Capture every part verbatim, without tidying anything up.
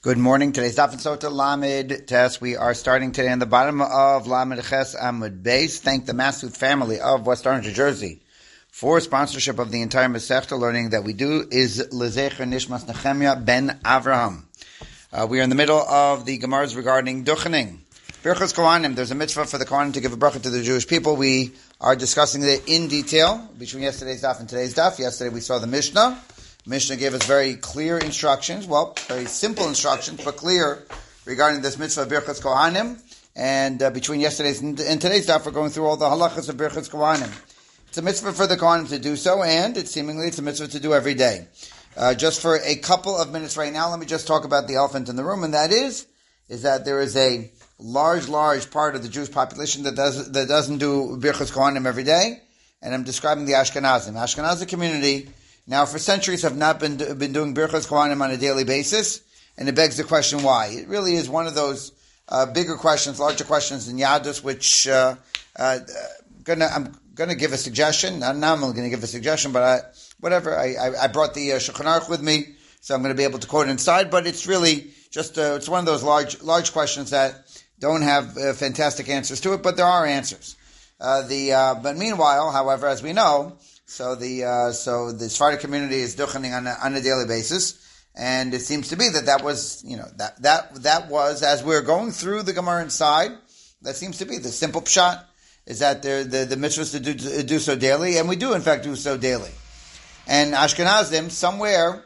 Good morning. Today's Daf and Sota Lamed test. We are starting today on the bottom of Lamed Ches Amud Beis. Thank the Massoud family of West Orange, New Jersey, for sponsorship of the entire Masechta learning that we do is Lezecher Nishmas Nechemia ben Avraham. Uh, we are in the middle of the Gemaras regarding Duchening. Birchas Kohanim. There's a mitzvah for the Kohanim to give a bracha to the Jewish people. We are discussing it in detail between yesterday's Daf and today's Daf. Yesterday we saw the Mishnah. Mishnah gave us very clear instructions, well, very simple instructions, but clear regarding this mitzvah of Birchas Kohanim. And uh, between yesterday's and, and today's stuff, we're going through all the halachas of Birchas Kohanim. It's a mitzvah for the Kohanim to do so, and it's seemingly it's a mitzvah to do every day. Uh, just for a couple of minutes right now, let me just talk about the elephant in the room, and that is, is that there is a large, large part of the Jewish population that does that doesn't do Birchas Kohanim every day, and I'm describing the Ashkenazim. Ashkenazi community now, for centuries, have not been been doing Birchas Kohanim on a daily basis, and it begs the question why. It really is one of those uh, bigger questions, larger questions in Yadus, which uh, uh, gonna, I'm going to give a suggestion. Not now I'm going to give a suggestion, but I, whatever. I, I, I brought the uh, Shulchan Aruch with me, so I'm going to be able to quote it inside. But it's really just uh, it's one of those large large questions that don't have uh, fantastic answers to it, but there are answers. Uh, the uh, but meanwhile, however, as we know. So the uh, so the Sephardic community is duchening on a, on a daily basis, and it seems to be that that was you know that that that was as we're going through the Gemara inside. That seems to be the simple pshat is that the the, the mitzvah is to do, to do so daily, and we do in fact do so daily. And Ashkenazim somewhere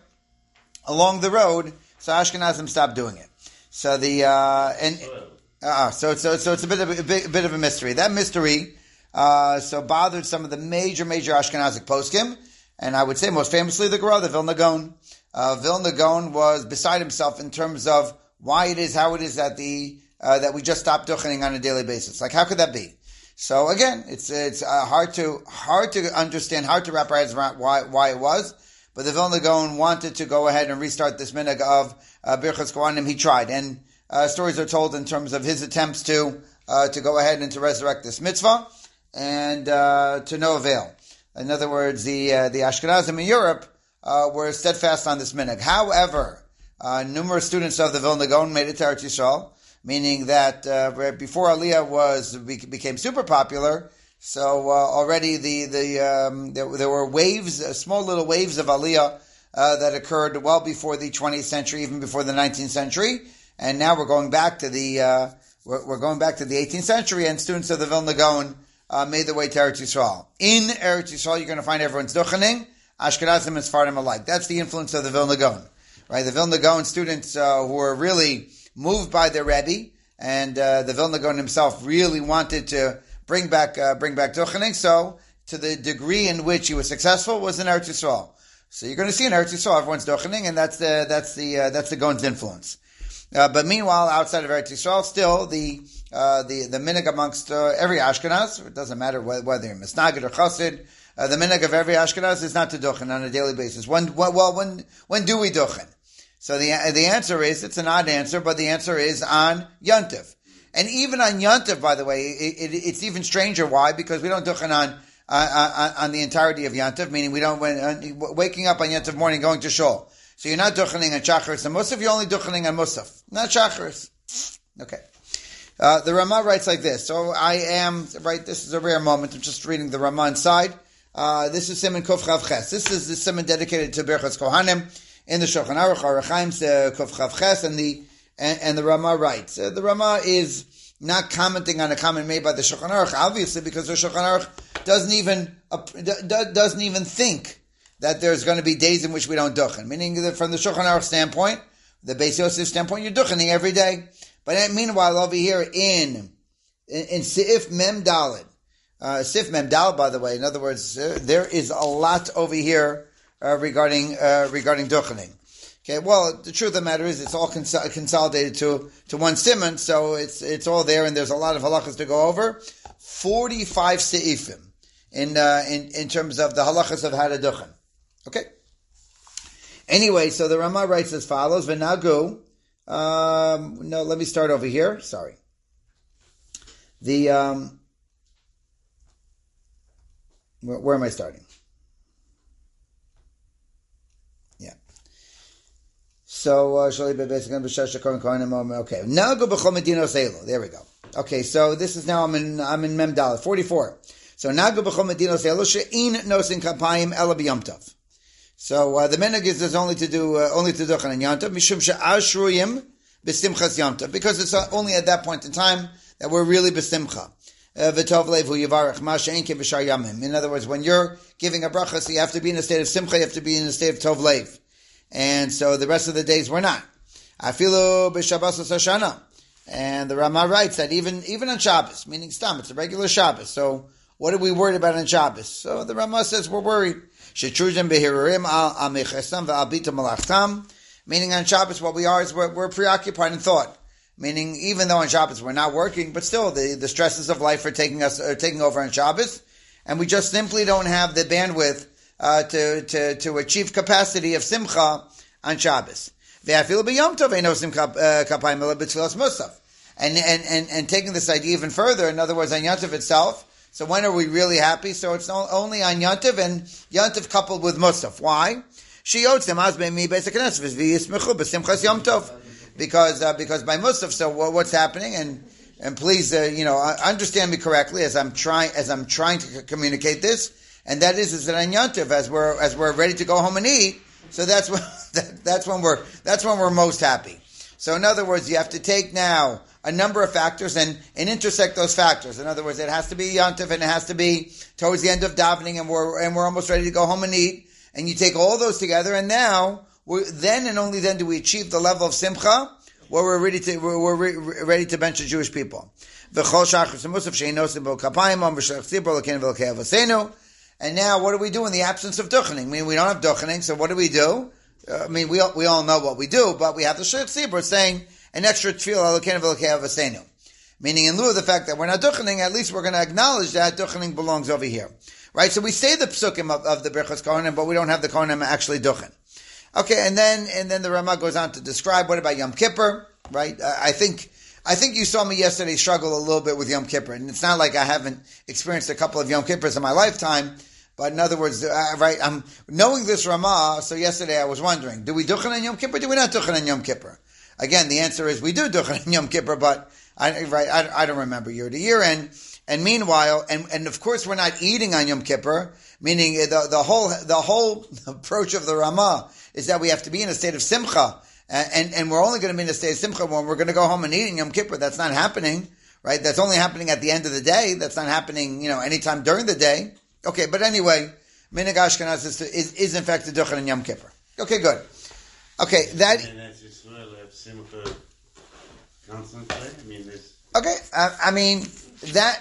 along the road, so Ashkenazim stopped doing it. So the uh, and uh, so so so it's a bit of a, a, bit, a bit of a mystery. That mystery. Uh, so bothered some of the major, major Ashkenazic poskim, and I would say most famously the Gra, the Vilna Gaon. Uh, Vilna Gaon was beside himself in terms of why it is, how it is that the uh, that we just stopped duchening on a daily basis. Like, how could that be? So again, it's it's uh, hard to hard to understand, hard to wrap our heads around why why it was. But the Vilna Gaon wanted to go ahead and restart this minhag of uh, Birchas Kohanim. He tried, and uh, stories are told in terms of his attempts to uh, to go ahead and to resurrect this mitzvah. And uh, to no avail. In other words, the uh, the Ashkenazim in Europe uh, were steadfast on this minhag. However, uh, numerous students of the Vilna Gaon made it to Eretz Yisrael, meaning that uh, before Aliyah was became super popular, so uh, already the the um, there, there were waves, uh, small little waves of Aliyah uh, that occurred well before the twentieth century, even before the nineteenth century, and now we're going back to the uh, we're, we're going back to the eighteenth century, and students of the Vilna Gaon Uh, made their way to Eretz Yisrael. In Eretz Yisrael, you're going to find everyone's duchening, Ashkenazim and Sephardim alike. That's the influence of the Vilna Gaon, right? The Vilna Gaon students uh, who were really moved by their Rebbe, and uh, the Vilna Gaon himself really wanted to bring back uh, bring back duchening. So, to the degree in which he was successful, was in Eretz Yisrael. So, you're going to see in Eretz Yisrael everyone's duchening, and that's the that's the uh, that's the Gaon's influence. Uh, but meanwhile, outside of Eretz Yisrael, still the uh, the the minhag amongst uh, every Ashkenaz, it doesn't matter whether, whether you're Misnagid or Chassid, uh, the minhag of every Ashkenaz is not to duchen on a daily basis. When well, when when do we duchen? So the the answer is it's an odd answer, but the answer is on Yontif, and even on Yontif, by the way, it, it, it's even stranger. Why? Because we don't duchen on uh, on the entirety of Yontif, meaning we don't when, uh, waking up on Yontif morning going to shul. So you're not duchening on Shacharis and Musaf, you're only duchening on Musaf, not Shacharis. Okay. Uh, the Ramah writes like this. So I am, right, this is a rare moment. I'm just reading the Ramah inside. Uh, this is Siman Kuf Chav Ches. This is the Siman dedicated to Birchas Kohanim in the Shulchan Aruch, Orach Chaim's uh, Kuf Chav Ches, and the, and, and the Ramah writes. Uh, the Ramah is not commenting on a comment made by the Shulchan Aruch, obviously, because the Shulchan Aruch doesn't even, uh, doesn't even think that there's going to be days in which we don't duchen. Meaning that from the Shulchan Aruch standpoint, the Beis Yosef standpoint, you're duchening every day. But meanwhile, over here in, in, in Sif Mem Daled, uh, Sif Mem Daled, by the way, in other words, uh, there is a lot over here uh, regarding uh, regarding duchening. Okay, well, the truth of the matter is it's all cons- consolidated to, to one simon, so it's it's all there, and there's a lot of halachas to go over. forty-five seifim in, uh, in, in terms of the halachas of how to duchen. Okay. Anyway, so the Ramah writes as follows: V'nagu. Um, no, let me start over here. Sorry. The um, where, where am I starting? Yeah. So, uh, okay. Now go b'chol medinos elo. There we go. Okay, so this is now, I'm in, I'm in Mem Dalet, forty-four. So, now go b'chol medinos elo she'in nosin kapayim ela b'yom tov. So, uh, the minhag is there's only to do, uh, only to do on Yom Tov, mishum she'ashruyim b'simchas Yom Tov, because it's uh, only at that point in time that we're really b'simcha. V'tov levu yivarech ma she'en ke b'shar yamim. In other words, when you're giving a bracha, so you have to be in a state of simcha, you have to be in a state of tov lev. And so the rest of the days we're not. Afilu b'Shabbos Hoshana. And the Rama writes that even, even on Shabbos, meaning stam, it's a regular Shabbos. So what are we worried about on Shabbos? So the Rama says we're worried. Shetrujim behirurim al amechesam ve'albita malachtam. Meaning on Shabbos what we are is we're, we're preoccupied in thought. Meaning even though on Shabbos we're not working, but still the, the stresses of life are taking us, are taking over on Shabbos. And we just simply don't have the bandwidth Uh, to, to, to achieve capacity of simcha on Shabbos. And, and, and, and taking this idea even further, in other words, on Yom Tov itself, so when are we really happy? So it's only on Yom Tov and Yom Tov coupled with Musaf. Why? Because, uh, because by Musaf, so what's happening? And, and please, uh, you know, understand me correctly as I'm trying, as I'm trying to communicate this. And that is, is that on Yom Tov, as we're, as we're ready to go home and eat, so that's when, that, that's when we're, that's when we're most happy. So in other words, you have to take now a number of factors and, and intersect those factors. In other words, it has to be Yom Tov and it has to be towards the end of davening and we're, and we're almost ready to go home and eat. And you take all those together and now, we're, then and only then do we achieve the level of simcha where we're ready to, we're, we're re, ready to bench the Jewish people. And now, what do we do in the absence of duchening? I mean, we don't have duchening, so what do we do? Uh, I mean, we all, we all know what we do, but we have the Shech Tzibur saying an extra tefillah, Elokeinu v'Elokei Avosenu. Meaning, in lieu of the fact that we're not duchening, at least we're going to acknowledge that duchening belongs over here. Right? So we say the psukim of, of the Birchas Kohanim, but we don't have the Kohanim actually duchen. Okay, and then, and then the Rama goes on to describe, what about Yom Kippur? Right? Uh, I think, I think you saw me yesterday struggle a little bit with Yom Kippur, and it's not like I haven't experienced a couple of Yom Kippurs in my lifetime, but in other words, uh, right, I'm knowing this Ramah, so yesterday I was wondering, do we duchen on Yom Kippur, do we not duchen on Yom Kippur? Again, the answer is we do duchen on Yom Kippur, but I, right, I, I don't remember year to year, and, and meanwhile, and, and of course we're not eating on Yom Kippur, meaning the, the whole, the whole approach of the Ramah is that we have to be in a state of simcha, and, and we're only going to be in a state of simcha when we're going to go home and eat in Yom Kippur. That's not happening, right? That's only happening at the end of the day. That's not happening, you know, anytime during the day. Okay, but anyway, Minhag Ashkenaz is, is, is in fact the duchen in Yom Kippur. Okay, good. Okay, that. Okay, I, I mean that.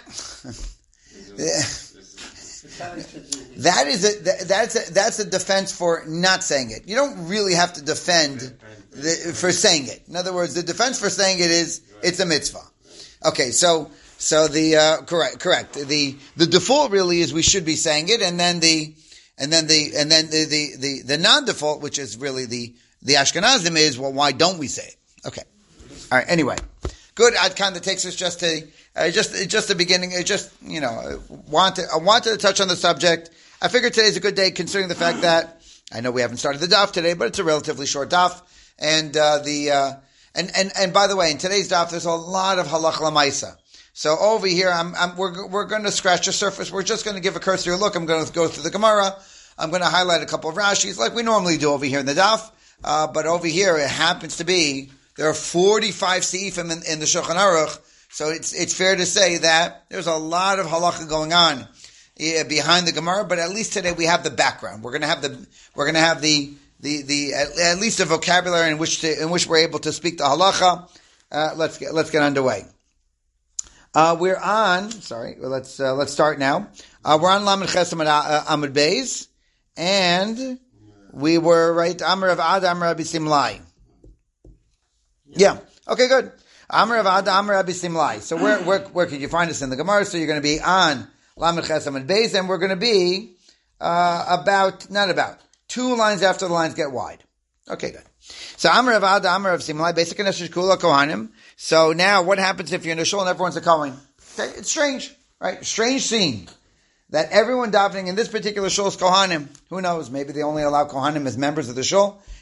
That is a that's a, that's a defense for not saying it. You don't really have to defend the, for saying it. In other words, the defense for saying it is it's a mitzvah. Okay, so so the uh, correct correct the the default really is we should be saying it, and then the and then the and then the the the, the non-default, which is really the the Ashkenazim, is, well, why don't we say it? Okay, all right. Anyway, good. Ad Kan that takes us just to. Uh, just, just the beginning. Uh, just you know, uh, wanted I wanted to touch on the subject. I figured today's a good day, considering the fact that I know we haven't started the daf today, but it's a relatively short daf. And uh, the uh, and and and by the way, in today's daf, there's a lot of halach lamaisa. So over here, I'm, I'm we're we're going to scratch the surface. We're just going to give a cursory look. I'm going to go through the Gemara. I'm going to highlight a couple of Rashis, like we normally do over here in the daf. Uh, but over here, it happens to be there are forty-five seifim in, in the Shulchan Aruch. So it's it's fair to say that there's a lot of halacha going on uh, behind the Gemara, but at least today we have the background. We're going to have the we're going to have the the the at, at least the vocabulary in which to, in which we're able to speak the halacha. Uh, let's get let's get underway. Uh, we're on. Sorry, let's uh, let's start now. Uh, we're on Lamed Ches Amud Beis, and we were right. Amar of Ad Amar Rabbi Simlai. Yeah. Okay. Good. Amar of Ad Amar Rabbi Simlai. So where where where could you find us in the Gemara? So you're going to be on Lamed Ches Amud Beis, and we're going to be uh, about not about two lines after the lines get wide. Okay, good. So Amar of Ad Amar of Simlai, basic and Kula Kohanim. So now, what happens if you're in a shul and everyone's a Kohen? Okay, it's strange, right? Strange scene that everyone davening in this particular shul is Kohanim. Who knows? Maybe they only allow Kohanim as members of the shul,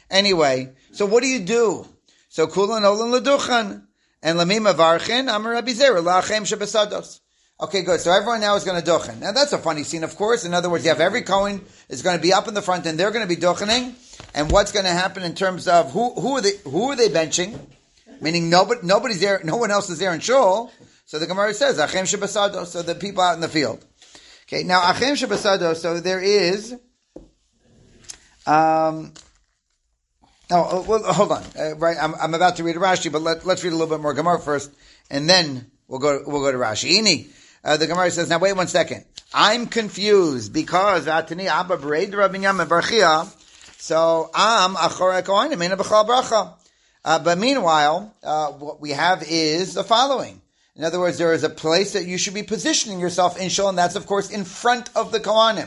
Anyway, so what do you do? So kulan olan leduchan and lamim avarchin amar Rabbi Zera la'achem shebesados. Okay, good. So everyone now is going to duchen. Now that's a funny scene, of course. In other words, you have every Kohen is going to be up in the front, and they're going to be duchening. And what's going to happen in terms of who who are they who are they benching? Meaning nobody nobody's there, no one else is there in shul. So the Gemara says achem shebesados. So the people out in the field. Okay, now achem shebesados. So there is. Um. Oh, well, hold on. Uh, right, I'm, I'm about to read Rashi, but let, let's read a little bit more Gemara first, and then we'll go. We'll go to Rashi. Ini, uh, the Gemara says, now wait one second. I'm confused because Atani Abba Bereid Rabbi Yamin Barchia. So I'm Achorei Kohanim Eina B'chal Bracha. Uh, but meanwhile, uh, what we have is the following. In other words, there is a place that you should be positioning yourself in shul, and that's of course in front of the Kohanim.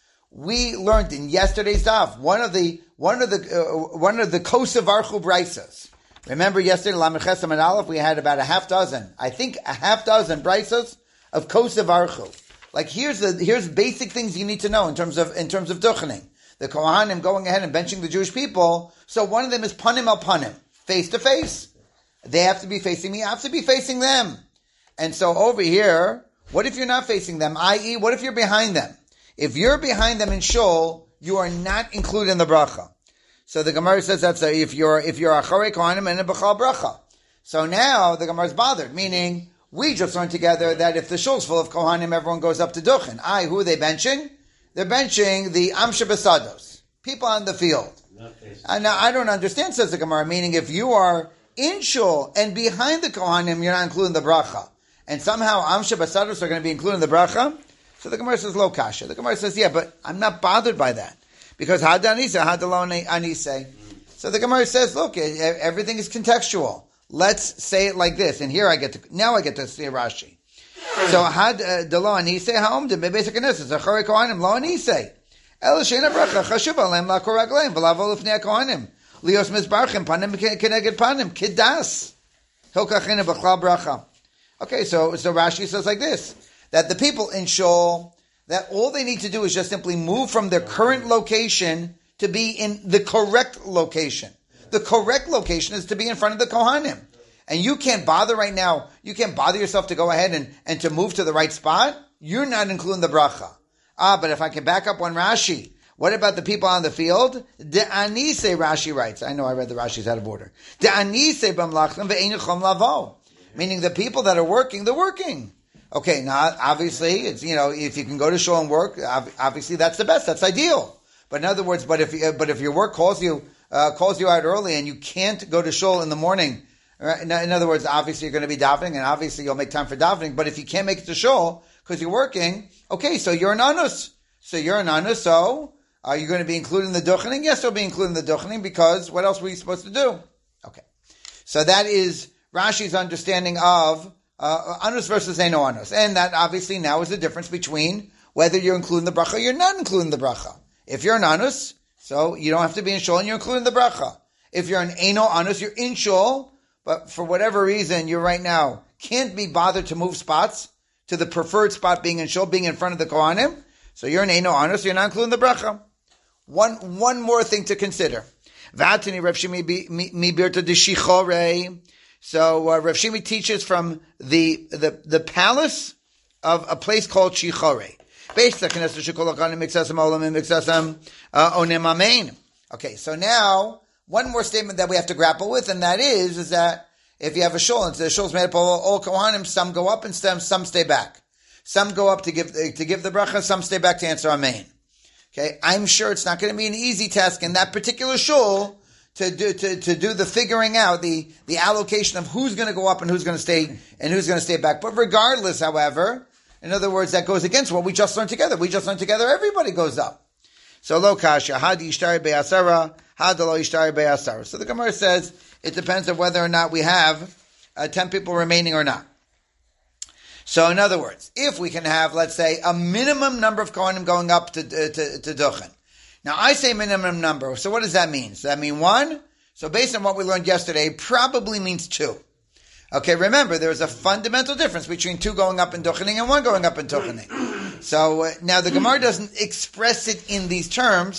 We learned in yesterday's daf one of the one of the uh, one of the kosavarchu braisos. Remember yesterday, Lamed Ches Amud Aleph, we had about a half dozen, I think a half dozen braisos of kosavarchu. Like here's the here's basic things you need to know in terms of in terms of duchening. The Kohanim going ahead and benching the Jewish people. So one of them is panim al panim, face to face. They have to be facing me. I have to be facing them. And so over here, what if you're not facing them? that is, what if you're behind them? If you're behind them in shul, you are not included in the bracha. So the Gemara says that's a, if you're if you're acharei kohanim and a b'chal bracha. So now the Gemara is bothered, meaning we just learned together that if the shul's full of kohanim, everyone goes up to duchen. I, who are they benching? They're benching the amsha besados, people on the field. And now I don't understand, says the Gemara, meaning if you are in shul and behind the kohanim, you're not including the bracha, and somehow amsha besados are going to be included in the bracha. So the Gemara says, lo kasha. The Gemara says, yeah, but I'm not bothered by that. Because had anise, had lo anise. So the Gemara says, look, everything is contextual. Let's say it like this. And here I get to, now I get to see Rashi. So had de lo anise, ha'om de basic anesis, acharei kohanim, lo anise. El sheina bracha, chashuv alem la koragleim, v'lavo lifnei kohanim. Lios mizbarchim, panim keneged panim, kidas. Hilkachina b'chlal bracha. Okay, so, so Rashi says like this. That the people in shul, that all they need to do is just simply move from their current location to be in the correct location. The correct location is to be in front of the Kohanim. And you can't bother right now, you can't bother yourself to go ahead and, and to move to the right spot. You're not including the bracha. Ah, but if I can back up one Rashi, what about the people on the field? De anise, Rashi writes. I know I read the Rashi's out of order. De anise b'mlachim ve'einu chom lavo. Meaning the people that are working, they're working. Okay, now obviously, it's, you know, if you can go to shul and work, obviously that's the best, that's ideal. But in other words, but if but if your work calls you uh, calls you out early and you can't go to shul in the morning, right? in, in other words, obviously you're going to be davening, and obviously you'll make time for davening. But if you can't make it to shul because you're working, okay, so you're an anus. So you're an anus. So are you going to be included in the duchening? Yes, you'll be included in the duchening because what else were you supposed to do? Okay, so that is Rashi's understanding of. Uh, anus versus eno anus. And that obviously now is the difference between whether you're including the bracha or you're not including the bracha. If you're an anus, so you don't have to be in shul and you're including the bracha. If you're an eno anus, you're in shul, but for whatever reason, you right now can't be bothered to move spots to the preferred spot being in shul, being in front of the kohanim. So you're an eno anus, you're not including the bracha. One, one more thing to consider. V'atini Rav Shimi mi birta de shichorei. So uh, Rav Shimi teaches from the, the the palace of a place called Shichorei. Okay, so now one more statement that we have to grapple with, and that is is that if you have a shul, and the shul's made up of all, all kohanim, some go up and some some stay back. Some go up to give to give the bracha, some stay back to answer amen. Okay, I'm sure it's not going to be an easy task in that particular shul. To do to, to do the figuring out, the, the allocation of who's going to go up and who's going to stay and who's going to stay back. But regardless, however, in other words, that goes against what we just learned together. We just learned together. Everybody goes up. So lo kasha hadi ishtari be'asara hadi lo ishtari be'asara. So the Gemara says it depends on whether or not we have uh, ten people remaining or not. So in other words, if we can have, let's say, a minimum number of kohanim going up to to, to, to duchen. Now, I say minimum number, so what does that mean? Does that mean one? So based on what we learned yesterday, probably means two. Okay, remember, there's a fundamental difference between two going up in duchening and one going up in duchening. So uh, now the Gemara doesn't express it in these terms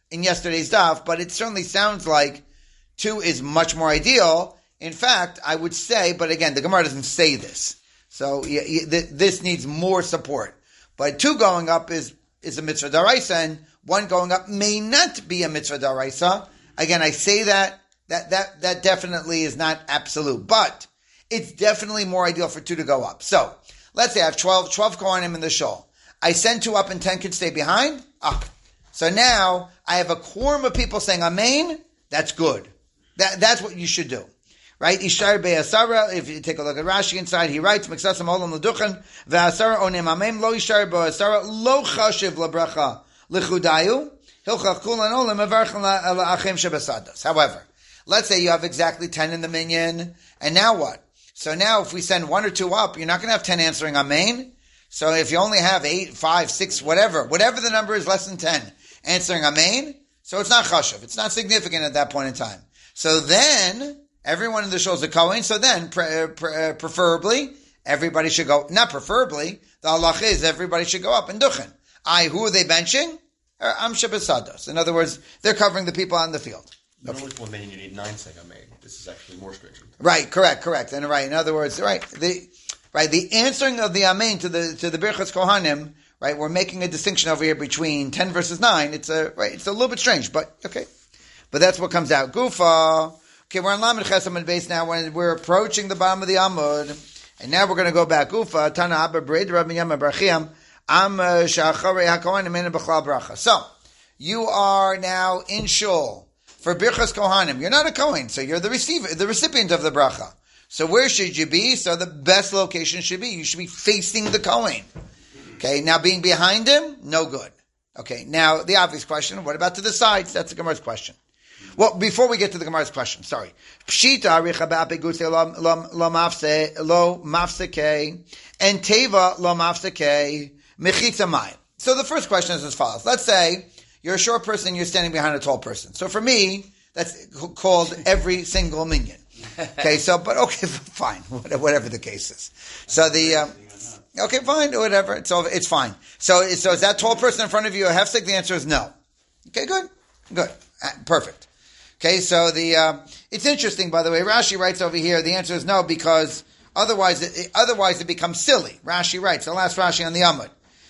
in yesterday's daf, but it certainly sounds like two is much more ideal. In fact, I would say, but again, the Gemara doesn't say this. So yeah, yeah, this needs more support. But two going up is, is a mitzvah daraisa, and one going up may not be a mitzvah daraisa. Again, I say that, that, that, that definitely is not absolute, but it's definitely more ideal for two to go up. So, let's say I have twelve, twelve Kohanim in the shul. I send two up and ten can stay behind. Ah. So now, I have a quorum of people saying Amen. That's good. That, that's what you should do. Right? Ishar be'asara, if you take a look at Rashi inside, he writes, Miksasam olam l'duchan, ve'asara onim amem, lo ishar be'asara, lo chashiv lebracha l'chudayu, hilchach kulan olam, avarchan la'achim shebesadas. However, let's say you have exactly ten in the minyan, and now what? So now if we send one or two up, you're not going to have ten answering Amen. So if you only have eight, five, six, whatever, whatever the number is less than ten, answering Amen, so it's not chashiv. It's not significant at that point in time. So then, everyone in the shul is a Kohen, so then, pre- pre- preferably, everybody should go, not preferably, the halach is everybody should go up and duchen. I, who are they benching? Am shebesados. In other words, they're covering the people out in the field. Okay. Normally for a minyan you need nine second made. This is actually more stringent. Right, correct, correct. And right, in other words, right, the, right, the answering of the Amen to the, to the Birchas Kohanim, right, we're making a distinction over here between ten versus nine. It's a, right, it's a little bit strange, but, okay. But that's what comes out. Gufa. Okay, we're on Lamed Ches Amud Beis now. When we're approaching the bottom of the Amud, and now we're going to go back. Gufa Tana Abba Brid Rabbi Yama Brachiam Am Shacharei Hakohanim Ein B'Chlal Bracha. So you are now in shul for Birchas Kohanim. You're not a Kohen, so you're the receiver, the recipient of the bracha. So where should you be? So the best location should be you should be facing the Kohen. Okay, now being behind him, no good. Okay, now the obvious question: what about to the sides? That's the Gemara's question. Well, before we get to the Gemara's question, sorry. Pshita aricha ba'apegutze lo mafse lo mafseke and teva lo mafseke mechitza mayim. So the first question is as follows. Let's say you're a short person, you're standing behind a tall person. So for me, that's called every single minyan. Okay, so but okay, fine, whatever the case is. So the um, okay, fine, whatever. It's over. It's fine. So so is that tall person in front of you a hefsek? The answer is no. Okay, good, good, perfect. Okay, so the uh, it's interesting, by the way. Rashi writes over here. The answer is no because otherwise, it, otherwise it becomes silly. Rashi writes the last Rashi on the Amud.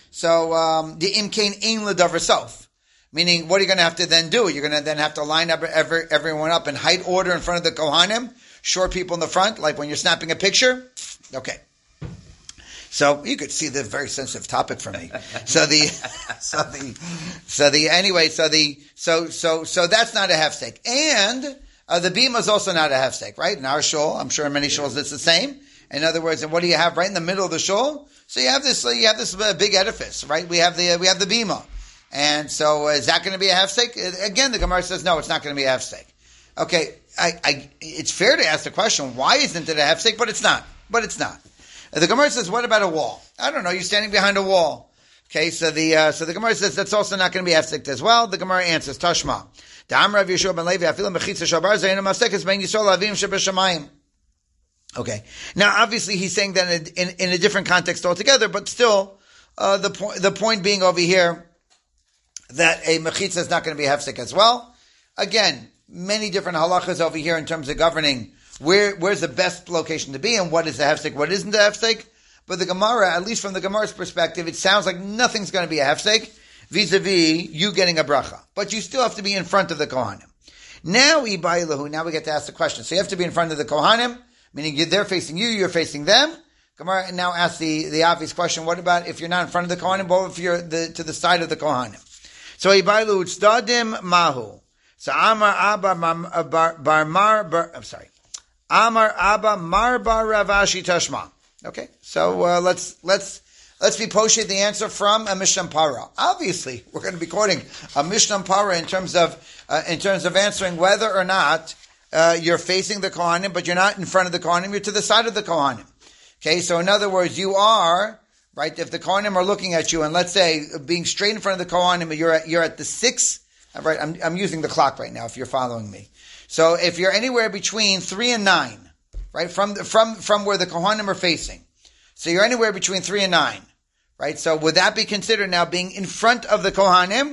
So um, the imkain ein ledavar sof, meaning what are you going to have to then do? You're going to then have to line up every, everyone up in height order in front of the Kohanim, short people in the front, like when you're snapping a picture. Okay. So you could see the very sensitive topic for me. So the, so the, so the, anyway, so the, so, so, so that's not a hefsek. And, uh, the bima is also not a hefsek, right? In our shul, I'm sure in many shuls it's the same. In other words, and what do you have right in the middle of the shul? So you have this, you have this uh, big edifice, right? We have the, uh, we have the bima. And so uh, is that going to be a hefsek? Again, the Gemara says, no, it's not going to be a hefsek. Okay. I, I, it's fair to ask the question, why isn't it a hefsek? But it's not. But it's not. The Gemara says, what about a wall? I don't know, you're standing behind a wall. Okay, so the, uh, so the Gemara says that's also not going to be hefsek as well. The Gemara answers, Tashma. Okay. Now, obviously, he's saying that in, in, in a different context altogether, but still, uh, the point, the point being over here, that a mechitza is not going to be hefsek as well. Again, many different halachas over here in terms of governing Where, where's the best location to be and what is the hefsek, what isn't the hefsek? But the Gemara, at least from the Gemara's perspective, it sounds like nothing's going to be a hefsek vis-a-vis you getting a bracha. But you still have to be in front of the Kohanim. Now, Ibailahu, now we get to ask the question. So you have to be in front of the Kohanim, meaning they're facing you, you're facing them. Gemara now asks the, the obvious question, what about if you're not in front of the Kohanim, but if you're the, to the side of the Kohanim? So Ibailahu, Tzdadim Mahu. So Amar Abba Bar, bar Mar, bar, I'm sorry. Amar Abba Marbar Ravashi Tashma. Okay, so uh, let's let's let's be posted the answer from a Mishnah Para. Obviously, we're going to be quoting a Mishnah Para in terms of uh, in terms of answering whether or not uh, you're facing the Kohanim, but you're not in front of the Kohanim. You're to the side of the Kohanim. Okay, so in other words, you are right. If the Kohanim are looking at you, and let's say being straight in front of the Kohanim, you're at, you're at the six. Right, I'm I'm using the clock right now. If you're following me. So if you're anywhere between three and nine, right, from the, from from where the Kohanim are facing, so you're anywhere between three and nine, right? So would that be considered now being in front of the Kohanim?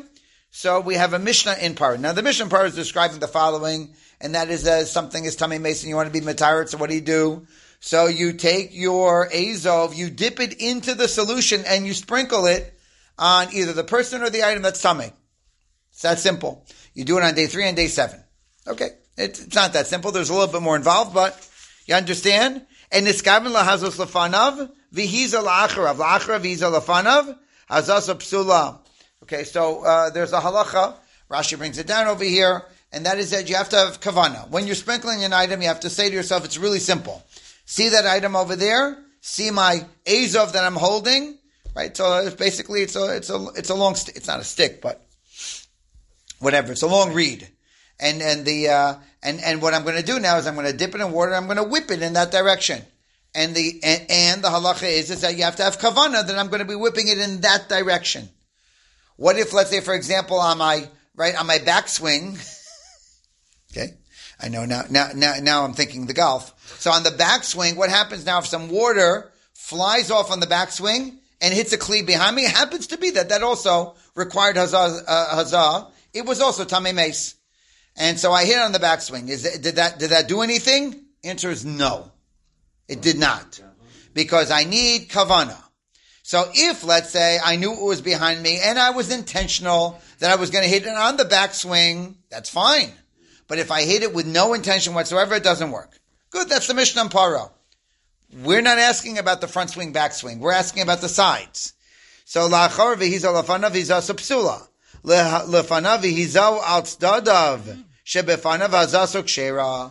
So we have a Mishnah in Parah. Now the Mishnah in Parah is describing the following, and that is uh, something is Tamei Mason, you want to be Matarit, so what do you do? So you take your Azov, you dip it into the solution, and you sprinkle it on either the person or the item that's Tamei. It's that simple. You do it on day three and day seven. Okay. It, it's not that simple. There's a little bit more involved, but you understand? And niskaven lahazos lafanav, vihiza la'acharav. La'acharav, vihiza lafanav, hazasa psula. Okay, so uh, there's a halacha. Rashi brings it down over here, and that is that you have to have kavana. When you're sprinkling an item, you have to say to yourself, it's really simple. See that item over there? See my azov that I'm holding? Right? So it's basically, it's a, it's a, it's a long stick. It's not a stick, but whatever. It's a long reed. And, and the, uh, and, and what I'm going to do now is I'm going to dip it in water and I'm going to whip it in that direction. And the, and, and the halacha is, is that you have to have kavana that I'm going to be whipping it in that direction. What if, let's say, for example, on my, right, on my backswing, okay, I know now, now, now, now I'm thinking the golf. So on the backswing, what happens now if some water flies off on the backswing and hits a kli behind me? It happens to be that that also required hazah, uh, hazah. It was also tamei meis. And so I hit it on the backswing. Is it, did that, did that do anything? Answer is no. It did not. Because I need kavana. So if, let's say, I knew it was behind me and I was intentional that I was going to hit it on the backswing, that's fine. But if I hit it with no intention whatsoever, it doesn't work. Good, that's the Mishnah in Parah. We're not asking about the front swing, back swing. We're asking about the sides. So, la'achar v'hiza lefanav hiza subsula. Lefanav v'hiza altsdadav. Shebefanav hazasok shera.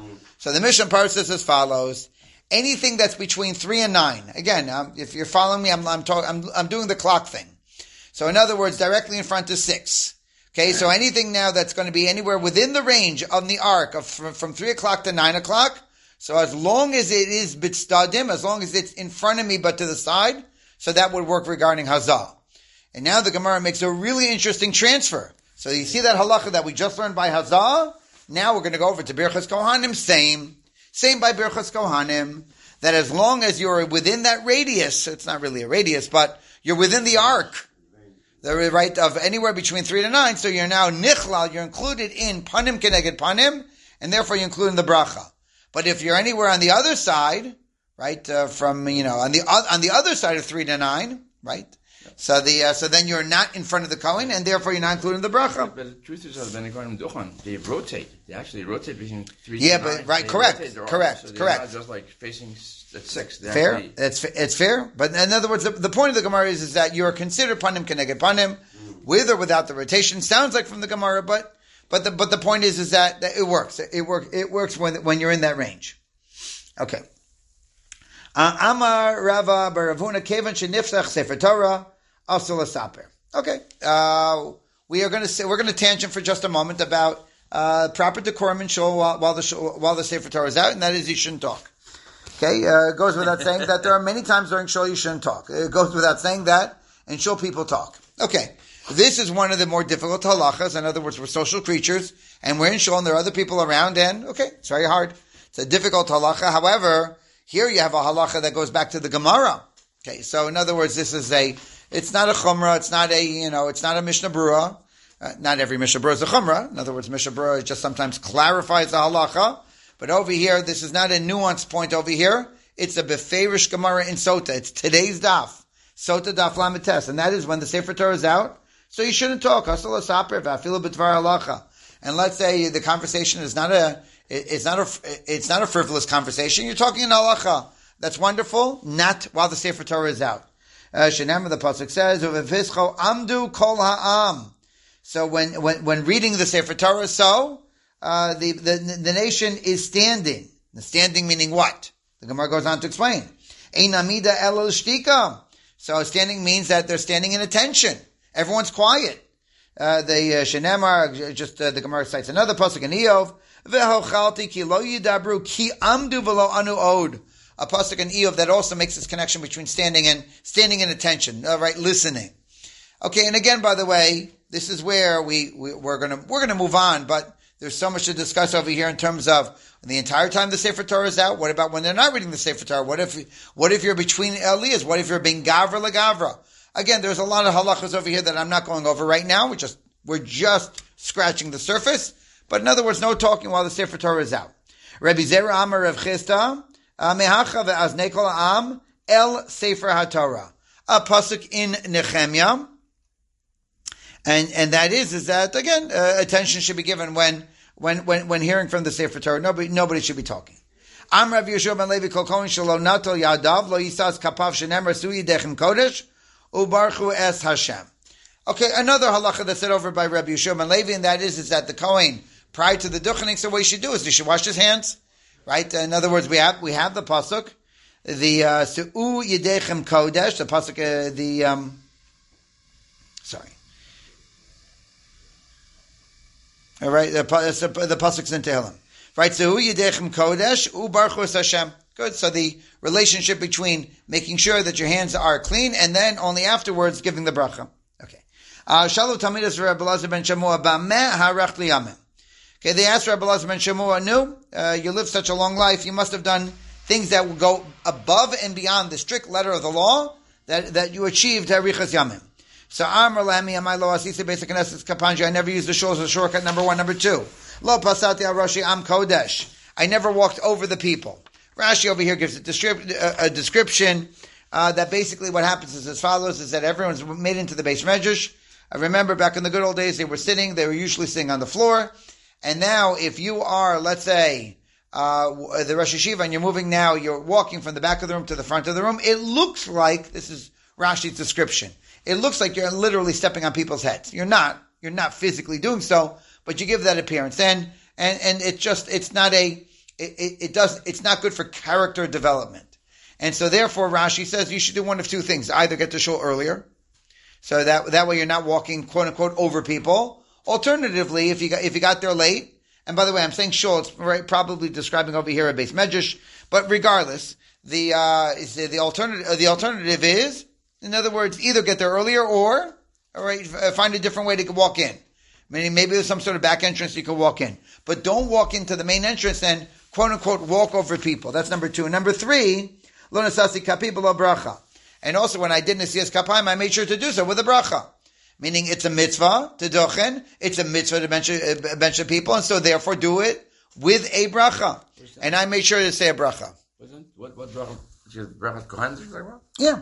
So the Mishnah in Parah says as follows. Anything that's between three and nine. Again, um, if you're following me, I'm, I'm, talk, I'm, I'm doing the clock thing. So in other words, directly in front is six. Okay, so anything now that's going to be anywhere within the range of the arc of from, from three o'clock to nine o'clock. So as long as it is bitstadim, as long as it's in front of me but to the side, so that would work regarding hazah. And now the Gemara makes a really interesting transfer. So you see that halacha that we just learned by hazah? Now we're going to go over to Birchas Kohanim, same. Same by Birchas Kohanim, that as long as you're within that radius, it's not really a radius, but you're within the arc, the right of anywhere between three to nine, so you're now nichlal, you're included in panim keneged panim, and therefore you're included in the bracha. But if you're anywhere on the other side, right, uh, from, you know, on the on the other side of three to nine, right, so the uh, so then you're not in front of the Kohen, and therefore you're not included in the bracha. But the truth is, Ben Kohen Duchan, they rotate. They actually rotate between three. Yeah, to but nine. right, they correct, correct, so correct. Not just like facing at six. They Fair, actually, it's it's fair. But in other words, the, the point of the Gemara is, is that you are considered panim keneged panim, with or without the rotation. Sounds like from the Gemara, but but the but the point is is that, that it works. It works. It works when when you're in that range. Okay. Uh, Amar Rava Baravuna Kevan Shenifsach Sefer Torah. Okay, uh, we are going to say we're going to tangent for just a moment about uh, proper decorum in shul while, while the shul, while the Sefer Torah is out, and that is you shouldn't talk. Okay, uh, it goes without saying that there are many times during shul you shouldn't talk. It goes without saying that in shul people talk. Okay, this is one of the more difficult halachas. In other words, we're social creatures, and we're in shul, and there are other people around, and okay, it's very hard. It's a difficult halacha. However, here you have a halacha that goes back to the Gemara. Okay, so in other words, this is a It's not a chumrah. It's not a, you know, it's not a Mishnah Berurah. Uh, not every Mishnah Berurah is a chumrah. In other words, Mishnah Berurah just sometimes clarifies the halacha. But over here, this is not a nuanced point over here. It's a Beferish Gemara in Sota. It's today's daf. Sota daf lamites. And that is when the Sefer Torah is out. So you shouldn't talk. Hasal asaper v'afilu b'dvar halacha. And let's say the conversation is not a, it's not a, it's not a frivolous conversation. You're talking in halacha. That's wonderful. Not while the Sefer Torah is out. Shenam, uh, the pasuk says, "Uvevischo amdu kol ha'am." So when when when reading the Sefer Torah, so uh, the, the the nation is standing. The standing meaning what? The Gemara goes on to explain. Ein amida elul shtika. So standing means that they're standing in attention. Everyone's quiet. Uh, the uh, Shenamar, just uh, the Gemara cites another pasuk in Eov. V'hochalti ki lo yidabru ki amdu v'lo anu od. A pasuk in Eov that also makes this connection between standing and standing in attention, uh, right? Listening. Okay, and again, by the way, this is where we, we we're gonna we're gonna move on, but there's so much to discuss over here in terms of the entire time the Sefer Torah is out. What about when they're not reading the Sefer Torah? What if what if you're between Eliyas? What if you're being gavra legavra? Again, there's a lot of halachas over here that I'm not going over right now. We're just We're just scratching the surface. But in other words, no talking while the Sefer Torah is out. Rabbi Zera Amar Rav Chisda, Mehacha ve'aznei kol ha'am el Sefer HaTorah. A pasuk in Nehemiah. And, and that is, is that, again, uh, attention should be given when, when, when, when hearing from the Sefer Torah. Nobody, nobody should be talking. Am Rav Yeshua ben Levi kol kohen shelo natol yadav lo yisas kapav shenemar su yidechem kodesh ubarchu es Hashem. Okay, another halacha that's said over by Rabbi Yeshua ben Levi, and that is, is that the kohen, prior to the duchening, so what he should do is he should wash his hands, right? In other words, we have, we have the pasuk, the, uh, su yidechem kodesh, the pasuk, uh, the, um, sorry. All right, the, the, the pasuk's in Tehillim. Right, so hu yidechem kodesh u baruch Hashem. Good. So the relationship between making sure that your hands are clean and then only afterwards giving the bracha. Okay. Shalom Talmidas Rabbi Elazar ben Shamua ba'meh harach liyamim. Okay, they asked Rabbi Elazar ben Shamua, no, uh, you live such a long life, you must have done things that will go above and beyond the strict letter of the law that that you achieved harichas yamim. So Amar Lami Amai Lo Asisa Basic Knesset Kapanji. I never used the shul as a shortcut. Number one, number two. Lo Pasati Al Rashi Am Kodesh. I never walked over the people. Rashi over here gives a, descrip- a, a description uh, that basically what happens is as follows: is that everyone's made into the Beis Medrash. I remember back in the good old days, they were sitting. They were usually sitting on the floor. And now, if you are, let's say, uh, the Rosh Hashiva, and you're moving now, you're walking from the back of the room to the front of the room. It looks like this is Rashi's description. It looks like you're literally stepping on people's heads. You're not. You're not physically doing so, but you give that appearance. And, and, and it's just, it's not a, it, it, it does, it's not good for character development. And so therefore Rashi says you should do one of two things. Either get to shul earlier, so that, that way you're not walking quote unquote over people. Alternatively, if you got, if you got there late, and by the way, I'm saying shul, it's right, probably describing over here a Beis Medrash, but regardless, the, uh, the, the alternative, the alternative is, in other words, either get there earlier or, all right, find a different way to walk in. Meaning maybe there's some sort of back entrance you can walk in. But don't walk into the main entrance and quote unquote walk over people. That's number two. And number three, lo nasasi kapi b'lo bracha. And also when I did Nesiyas Kapayim, I made sure to do so with a bracha. Meaning it's a mitzvah to dochen, it's a mitzvah to bench a bunch of people, and so therefore do it with a bracha. And I made sure to say a bracha. Wasn't what what bracha? Bracha Kohen is like what? Yeah.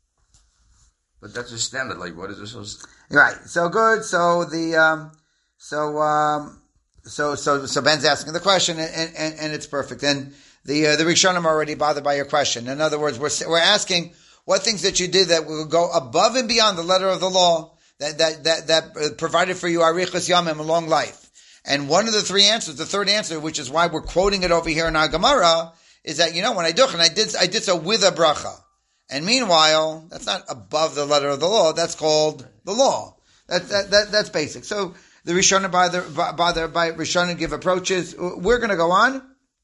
But that's a standard. Like, what is this? Supposed to... Right. So good. So the um, so um, so so so Ben's asking the question, and and, and it's perfect. And the uh, the Rishonim are already bothered by your question. In other words, we're we're asking what things that you did that will go above and beyond the letter of the law that that that that provided for you arichas yamim, a long life. And one of the three answers, the third answer, which is why we're quoting it over here in our Gemara, is that you know when I duchen, I did I did so with a bracha. And meanwhile, that's not above the letter of the law. That's called the law. That, that, that that's basic. So the Rishonim by the by, by the by Rishonim give approaches. We're going to go on.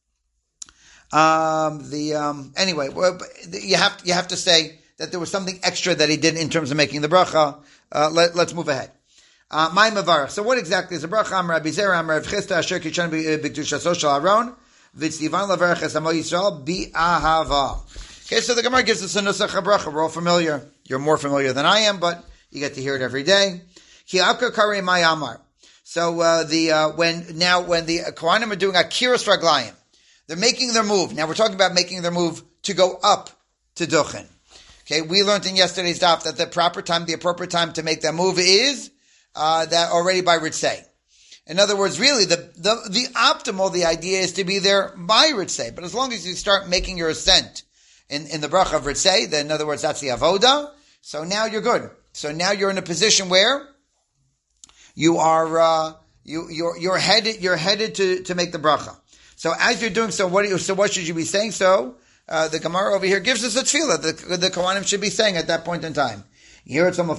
Um, the um, anyway, you have you have to say that there was something extra that he did in terms of making the bracha. Uh, let, let's move ahead. Uh, my mavarach. So what exactly is a bracha? Am Rabbi Zera, Am Rav Chisda, Asher Kishan B'Kedushaso Shel Aaron, V'Tzivan Lavarach Es Amo Yisrael B'Ahava. Okay, so the Gemara gives us a nusach habracha. We're all familiar. You're more familiar than I am, but you get to hear it every day. Ki'aka kare mayamar. So uh, the uh, when now when the Kohanim are doing akiras raglayim, they're making their move. Now we're talking about making their move to go up to duchen. Okay, we learned in yesterday's daf that the proper time, the appropriate time to make that move is uh, that already by ritzei. In other words, really the the the optimal, the idea is to be there by ritzei. But as long as you start making your ascent In, in the bracha of Ritzei, then in other words, that's the avoda. So now you're good. So now you're in a position where you are, uh, you, you're, you're headed, you're headed to, to make the bracha. So as you're doing so, what do you, so what should you be saying? So, uh, the Gemara over here gives us a tefillah the, the Kohanim should be saying at that point in time. There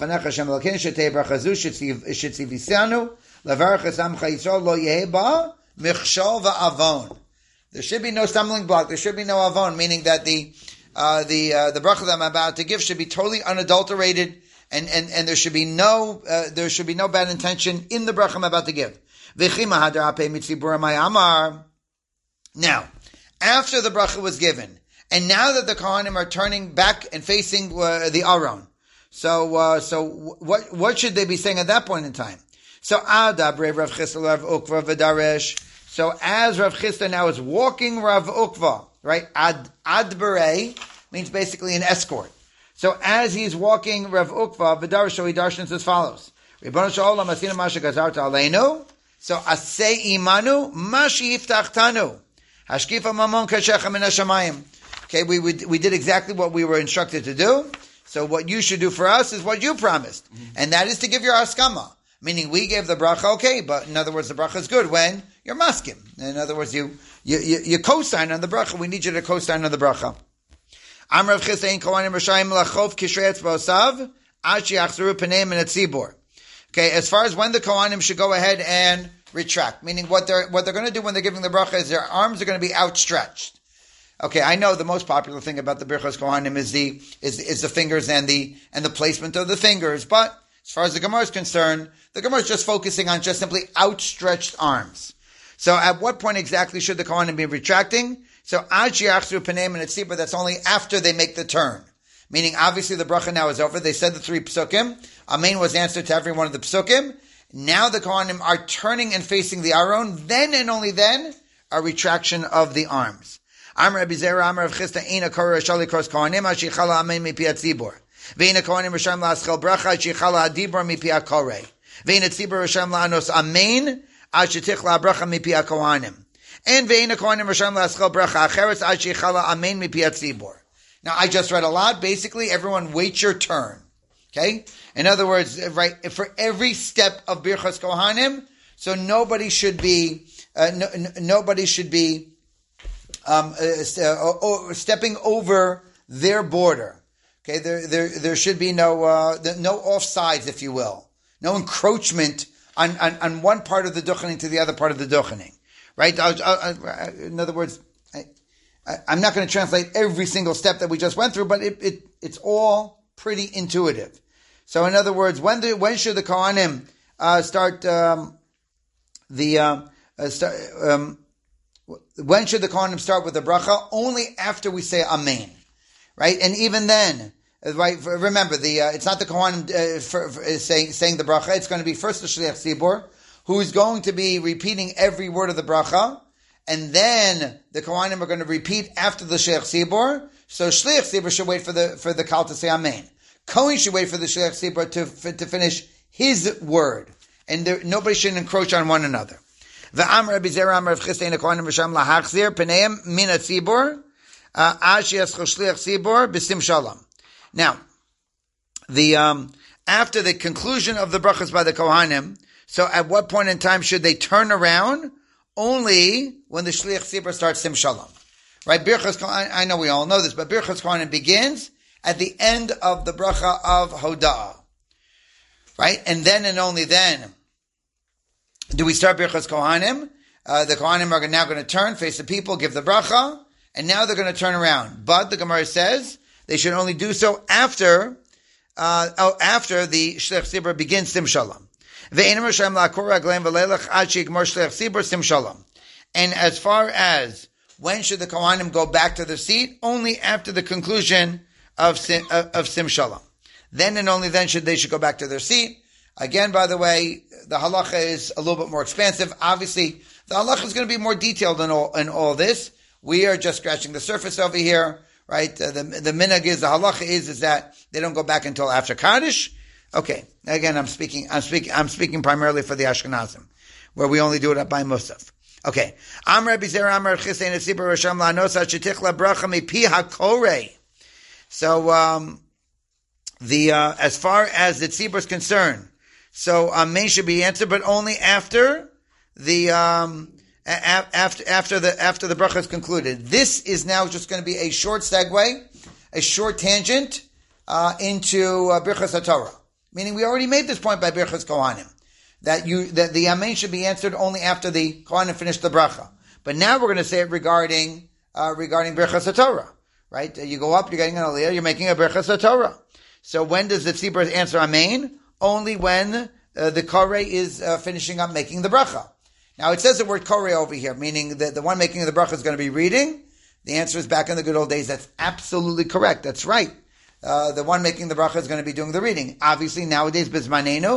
should be no stumbling block. There should be no avon, meaning that the, Uh, the uh, the bracha that I'm about to give should be totally unadulterated, and and, and there should be no uh, there should be no bad intention in the bracha I'm about to give. Now, after the bracha was given, and now that the Kohanim are turning back and facing uh, the Aron, so uh, so what what should they be saying at that point in time? So Adabre Rav Chisda Rav Ukva V'daresh. So as Rav Chisda now is walking Rav Ukva, right? Ad Adbere means basically an escort. So as he's walking Rav Ukva V'daresh, so he darshans as follows: Ribono shel Olam asina masha gazarta aleinu. So asay imanu mashi yiftachtanu hashkifa mamon kashecha min hashamayim. Okay, we, we we did exactly what we were instructed to do. So what you should do for us is what you promised, mm-hmm. and that is to give your haskama. Meaning we gave the bracha, okay, but in other words, the bracha is good when you're maskim. In other words, you you you, you co-sign on the bracha. We need you to co-sign on the bracha. Amar Rav Chisda ein kohanim rashayim lachov kishrei etzba'osav ad sheyachzeru pneim min hatzibur. Okay, as far as when the kohanim should go ahead and retract, meaning what they're what they're going to do when they're giving the bracha is their arms are going to be outstretched. Okay, I know the most popular thing about the Birchas Kohanim is the is is the fingers and the and the placement of the fingers, but as far as the Gemara is concerned, the Gemara is just focusing on just simply outstretched arms. So at what point exactly should the Kohanim be retracting? So ad she'achzeru pneim min hatzibur, that's only after they make the turn. Meaning obviously the bracha now is over. They said the three psukim. Amen was answered to every one of the psukim. Now the Kohanim are turning and facing the Aron. Then and only then a retraction of the arms. Amar Rabbi Zera, Amar Rav Chisda, Eina Korah Rashali Kros Kohanim, Ashichala Amen Mipi Hatzibur. Ve'ina Kohanim Rasham La'aschel Bracha, Ashichala Adibur Mipi HaKoreh. Ve'ina Tzibur Rasham La'anos Amen, Ashitich La'abracha Mipi HaKohanim. And Ve'ina Kohanim Rasham La'aschel Bracha, Acheres Ashichala Amen Mipi Hatzibur. Now I just read a lot. Basically, everyone wait your turn. Okay? In other words, right, for every step of Birchas Kohanim, so nobody should be, uh, no, n- nobody should be, Um, uh, uh, stepping over their border. Okay, there, there, there should be no, uh, no offsides, if you will, no encroachment on, on, on one part of the duchening to the other part of the duchening. Right? I, I, I, in other words, I, I, I'm not going to translate every single step that we just went through, but it, it, it's all pretty intuitive. So, in other words, when the, when should the Kohanim uh, start um, the uh, uh, start, um, when should the Kohanim start with the bracha? Only after we say Amen, right? And even then, right? Remember, the uh, it's not the Kohanim uh, for, for, saying saying the bracha. It's going to be first the Shliach Tzibur, who is going to be repeating every word of the bracha, and then the Kohanim are going to repeat after the Shliach Tzibur. So Shliach Tzibur should wait for the for the Kal to say Amen. Kohen should wait for the Shliach Tzibur to to finish his word, and there, nobody should encroach on one another. The Amar Rabbi Zera Amar Rav Chisda Eina Kohanim Rasham Lahachzir Pneim Min Hatzibur Ash Yeschol Shliach Tzibur B'Sim Shalom. Now, the um, after the conclusion of the brachas by the Kohanim, so at what point in time should they turn around? Only when the Shliach Tzibur starts Sim Shalom, right? Birchas Kohanim, I know we all know this, but Birchas Kohanim begins at the end of the bracha of Hoda'ah, right? And then and only then do we start Birchas Kohanim? Uh, the Kohanim are now going to turn, face the people, give the bracha, and now they're going to turn around. But the Gemara says they should only do so after, uh, oh, after the Shliach Tzibur begins Sim Shalom. And as far as when should the Kohanim go back to their seat? Only after the conclusion of Sim, of, of Sim Shalom. Then and only then should they should go back to their seat. Again, by the way, the halacha is a little bit more expansive. Obviously, the halacha is going to be more detailed in all in all this. We are just scratching the surface over here, right? Uh, the the minhag is the halacha is is that they don't go back until after Kaddish. Okay, again, I'm speaking I'm speaking I'm speaking primarily for the Ashkenazim, where we only do it by Musaf. Okay, Amar Rabbi Zera Amar Chisda Eina Tzibur Rasham La'anos Shetichla Bracha Mipi HaKoreh. So, um, the uh, as far as the tzibur is concerned. So Amen should be answered, but only after the um, a- after after the after the bracha is concluded. This is now just going to be a short segue, a short tangent uh, into uh, Birchas HaTorah. Meaning, we already made this point by Birchas Kohanim that you that the Amen should be answered only after the Kohanim finish the bracha. But now we're going to say it regarding uh, regarding Birchas HaTorah, right? You go up, you're getting an aliyah, you're making a Birchas HaTorah. So when does the tzibur answer Amen? Only when uh, the koreh is uh, finishing up making the bracha. Now it says the word koreh over here, meaning that the one making the bracha is going to be reading. The answer is back in the good old days. That's absolutely correct. That's right. Uh, the one making the bracha is going to be doing the reading. Obviously nowadays, bizmanenu,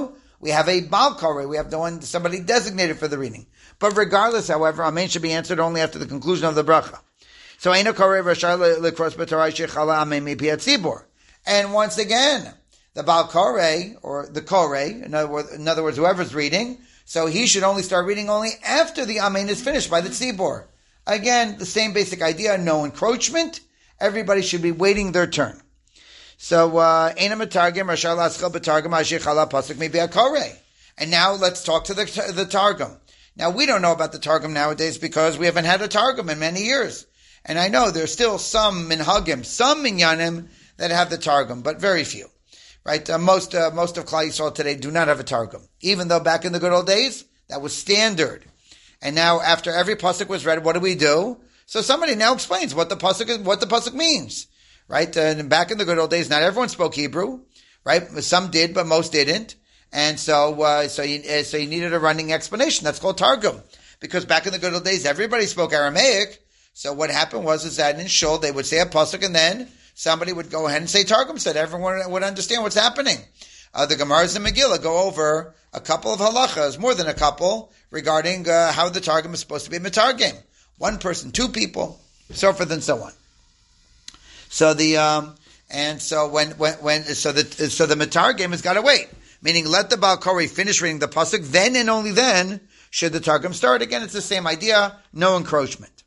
we have a Baal Koreh, we have the one, somebody designated for the reading. But regardless, however, Amen should be answered only after the conclusion of the bracha. So, Eino Koreh Rashai Lekros B'Torah Shechala Amen Mipi Tzibor. And once again, the Baal Koreh, or the Koreh, in other words, in other words, whoever's reading, so he should only start reading only after the Amen is finished by the Tzibor. Again, the same basic idea, no encroachment. Everybody should be waiting their turn. So, uh, Eina Matargim, Rashal Aschel B'Targum, Hashichala Pasuk Mibi HaKoreh. And now let's talk to the, the Targum. Now, we don't know about the Targum nowadays because we haven't had a Targum in many years. And I know there's still some minhagim, some minyanim that have the Targum, but very few. Right? Uh, most, uh, most of Klal Yisrael today do not have a Targum. Even though back in the good old days, that was standard. And now, after every pasuk was read, what do we do? So somebody now explains what the pasuk is, what the pasuk means, right? And back in the good old days, not everyone spoke Hebrew, right? Some did, but most didn't. And so, uh, so you, uh, so you needed a running explanation. That's called Targum, because back in the good old days, everybody spoke Aramaic. So what happened was, is that in Shul they would say a pasuk, and then somebody would go ahead and say Targum, so that everyone would understand what's happening. Uh, the Gemaras and Megillah go over a couple of halachas, more than a couple, regarding uh, how the Targum is supposed to be metargim. One person, two people, so forth and so on. So the um, and so when when when so the so the metargim has got to wait, meaning let the Baal Koreh finish reading the pasuk, then and only then should the Targum start. Again, it's the same idea, no encroachment.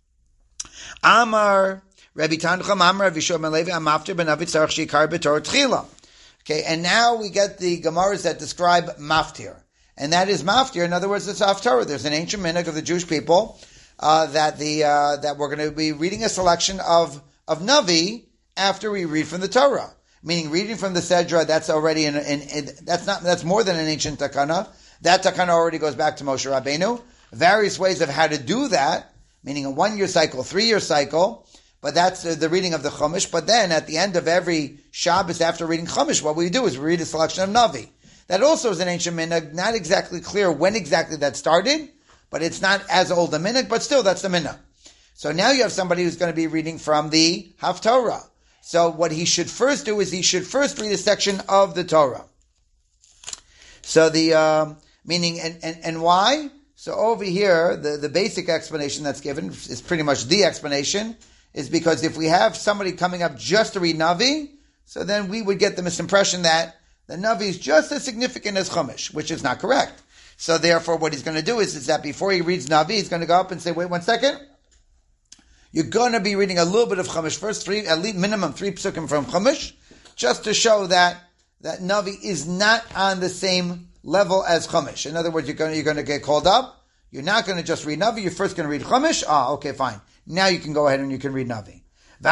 Amar Rabbi Tanchum Amar Rabbi Shimon Levi Amafter ben Avi Tzarich Shikar B'Torah Tchila. Okay, and now we get the Gemaras that describe maftir. And that is maftir, in other words, it's haftarah. There's an ancient minhag of the Jewish people, uh, that the, uh, that we're going to be reading a selection of, of Navi after we read from the Torah. Meaning reading from the Sedra, that's already in, in, in that's not, that's more than an ancient takana. That takana already goes back to Moshe Rabbeinu. Various ways of how to do that, meaning a one-year cycle, three-year cycle, but that's the reading of the Chumash. But then at the end of every Shabbos after reading Chumash, what we do is we read a selection of Navi. That also is an ancient minhag, not exactly clear when exactly that started, but it's not as old a minhag, but still that's the minhag. So now you have somebody who's going to be reading from the Haftorah. So what he should first do is he should first read a section of the Torah. So the, um, meaning, and, and, and why? So over here, the, the basic explanation that's given is pretty much the explanation, is because if we have somebody coming up just to read Navi, so then we would get the misimpression that the Navi is just as significant as Chumash, which is not correct. So therefore what he's going to do is, is that before he reads Navi, he's going to go up and say, wait one second, you're going to be reading a little bit of Chumash first, three, at least minimum three psukim from Chumash, just to show that, that Navi is not on the same level as Chumash. In other words, you're going to, you're going to get called up, you're not going to just read Navi, you're first going to read Chumash, ah, okay, fine. Now you can go ahead and you can read Navi.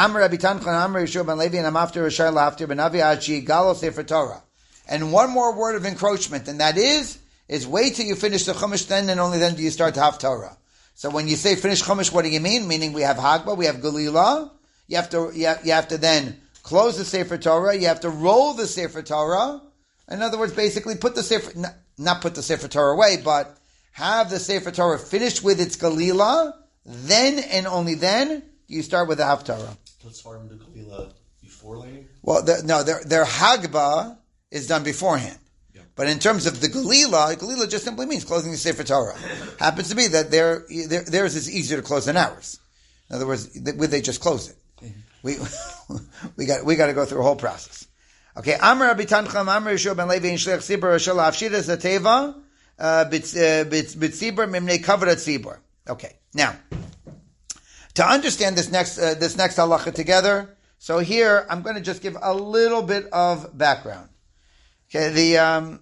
And one more word of encroachment, and that is, is wait till you finish the Chumash, then and only then do you start to Haftorah. So when you say finish Chumash, what do you mean? Meaning we have Hagba, we have Galila, you have to, you have, you have to then close the Sefer Torah, you have to roll the Sefer Torah. In other words, basically put the Sefer, not, not put the Sefer Torah away, but have the Sefer Torah finished with its Galila, then and only then you start with the Haftarah. Let's start with the Kalila before laying? Well, the, no, their, their Hagba is done beforehand. Yeah. But in terms of the Galila, Galila just simply means closing the Sefer Torah. Happens to be that their, their, theirs is easier to close than ours. In other words, they, they just close it. Mm-hmm. We we got we got to go through a whole process. Okay, Amar Rabbi Tanchum, Amar Yeshua ben Levi, Shlech Tzibur, Rashal Avshida Zateva, B'Tzibur Mimnei Kavod Tzibur. Okay, now to understand this next uh, this next halacha together, so here I'm going to just give a little bit of background. Okay, the um,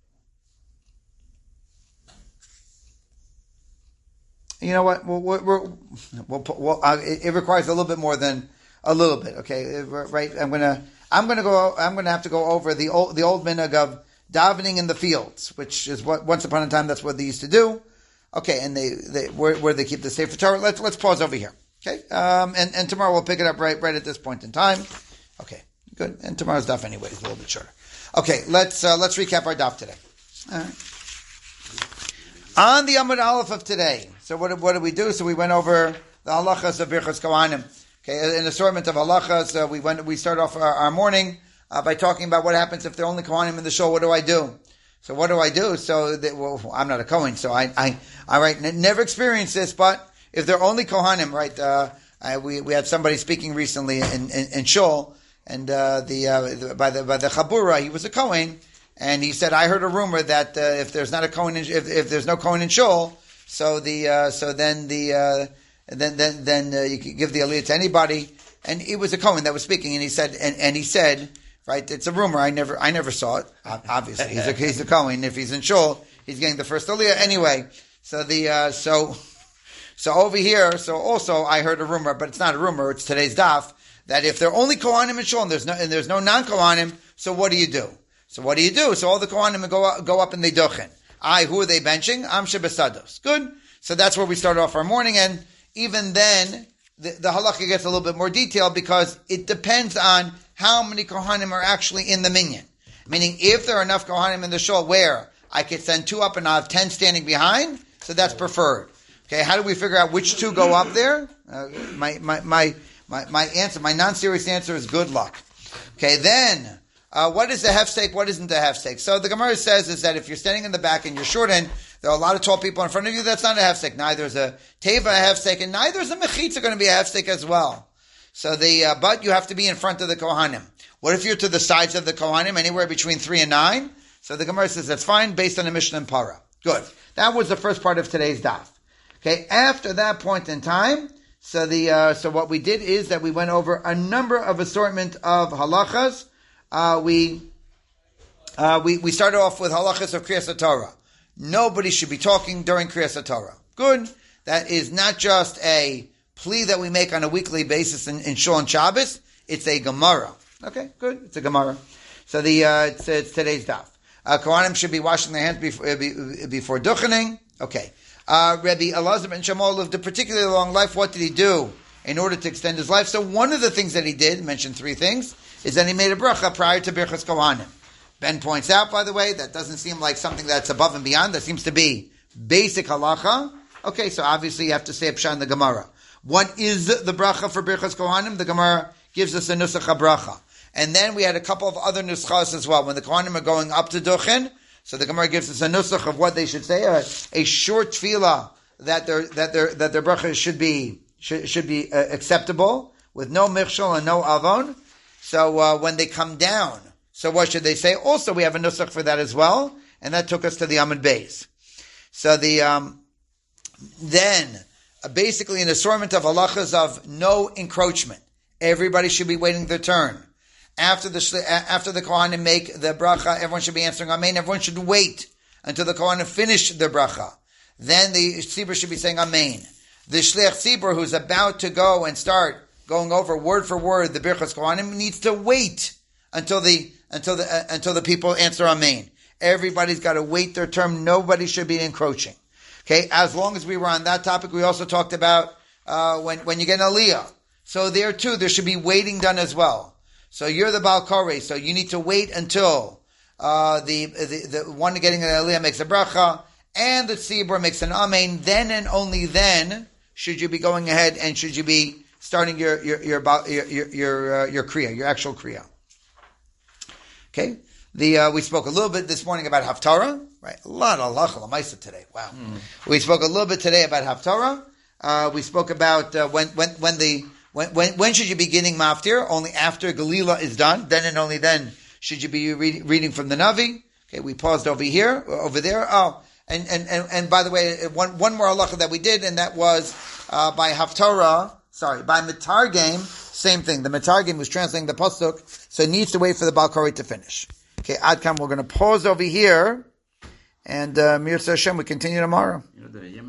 you know what? We'll, we're, we're, we'll, we'll, uh, it, it requires a little bit more than a little bit. Okay, right? I'm gonna I'm gonna go. I'm gonna have to go over the old the old minhag of davening in the fields, which is what once upon a time that's what they used to do. Okay, and they, they where, where they keep the Sefer Torah. Let's let's pause over here. Okay, um, and and tomorrow we'll pick it up right right at this point in time. Okay, good. And tomorrow's daf anyway is a little bit shorter. Okay, let's uh, let's recap our daf today. All right. On the Amud Aleph of today. So what what did we do? So we went over the halachas of Birchas Kohanim. Okay, an assortment of halachas. Uh, we went we start off our, our morning uh, by talking about what happens if there are only Kohanim in the shul. What do I do? So what do I do? So that, well, I'm not a Kohen, so I, I, I right, n- never experienced this, but if they're only Kohanim, right, uh, I, we, we had somebody speaking recently in, in, in Shul, and, uh, the, uh, the, by the, by the Chabura, he was a Kohen, and he said, I heard a rumor that, uh, if there's not a Kohen, in, if, if there's no Kohen in Shul, so the, uh, so then the, uh, then, then, then, uh, you can give the aliyah to anybody, and it was a Kohen that was speaking, and he said, and, and he said, right, it's a rumor, I never, I never saw it, obviously, he's a, he's a Kohen, if he's in Shul, he's getting the first aliyah, anyway, so the, uh, so, So over here, so also I heard a rumor, but it's not a rumor, it's today's daf, that if they're only Kohanim in Shul and there's no, and there's no non-Kohanim, so what do you do? So what do you do? So all the Kohanim go up, go up and they duchen. I, who are they benching? Amshe Besados. Good. So that's where we start off our morning, and even then, the, the halacha gets a little bit more detailed because it depends on how many Kohanim are actually in the minyan. Meaning, if there are enough Kohanim in the Shul where I could send two up and I have ten standing behind, so that's preferred. Okay, how do we figure out which two go up there? Uh, my, my, my, my, my answer, my non-serious answer is good luck. Okay, then, uh, what is the hefsek, what isn't the hefsek? So the Gemara says is that if you're standing in the back and you're short end, there are a lot of tall people in front of you, that's not a hefsek. Neither is a teva a hefsek, and neither is a mechitza going to be a hefsek as well. So the, uh, but you have to be in front of the Kohanim. What if you're to the sides of the Kohanim, anywhere between three and nine? So the Gemara says that's fine, based on the Mishnah and Para. Good. That was the first part of today's daf. Okay, after that point in time, so the uh, so what we did is that we went over a number of assortment of halachas. Uh, we uh, we we started off with halachas of Kriyas Torah. Nobody should be talking during Kriyas Torah. Good. That is not just a plea that we make on a weekly basis in, in Shul and Shabbos. It's a Gemara. Okay, good. It's a Gemara. So the uh, it's, it's today's daf. Uh, Kohanim should be washing their hands before before duchening. Okay. Uh, Rabbi Elazar ben Shammai lived a particularly long life. What did he do in order to extend his life? So one of the things that he did, mentioned three things, is that he made a bracha prior to Birchas Kohanim. Ben points out, by the way, that doesn't seem like something that's above and beyond. That seems to be basic halacha. Okay, so obviously you have to say a pshat in the Gemara. What is the bracha for Birchas Kohanim? The Gemara gives us a nusach bracha. And then we had a couple of other nuschas as well. When the Kohanim are going up to Duchen, so the Gemara gives us a nusach of what they should say, a, a short tefillah that their that their that their bracha should be should, should be uh, acceptable with no michshol and no avon. So uh, when they come down, so what should they say? Also, we have a nusach for that as well, and that took us to the Amud Beis. So the um, then uh, basically an assortment of halachas of no encroachment. Everybody should be waiting their turn. After the after the Kohanim make the bracha, everyone should be answering Amen. Everyone should wait until the Kohanim finish the bracha. Then the Tzibur should be saying Amen. The Shliach Tzibur, who's about to go and start going over word for word the Birchas Kohanim, needs to wait until the until the uh, until the people answer Amen. Everybody's got to wait their turn. Nobody should be encroaching. Okay, as long as we were on that topic, we also talked about uh, when when you get an aliyah. So there too, there should be waiting done as well. So you're the Baal Koreh, so you need to wait until uh, the, the the one getting an aliyah makes a bracha, and the tzibur makes an amen. Then and only then should you be going ahead and should you be starting your your your your your your, uh, your kriya, your actual kriya. Okay, the uh, we spoke a little bit this morning about Haftarah, right? A lot of halacha l'maisa today. Wow, mm. We spoke a little bit today about Haftarah. Uh, we spoke about uh, when when when the When, when, when should you be beginning maftir? Only after Galila is done. Then and only then should you be read, reading from the Navi. Okay, we paused over here, over there. Oh, and, and, and, and by the way, one, one more halacha that we did, and that was, uh, by Haftarah, sorry, by Mitargim, same thing. The Mitargim was translating the pasuk, so it needs to wait for the Baal Koreh to finish. Okay, Adkam, we're going to pause over here, and, uh, Mir Hashem, we continue tomorrow.